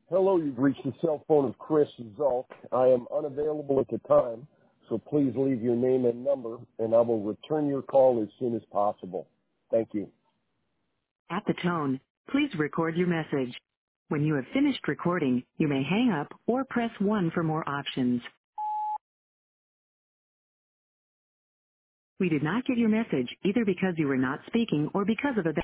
Hello, you've reached the cell phone of Chris Zulk. I am unavailable at the time, so please leave your name and number, and I will return your call as soon as possible. Thank you. At the tone, please record your message. When you have finished recording, you may hang up or press 1 for more options. We did not get your message either because you were not speaking or because of a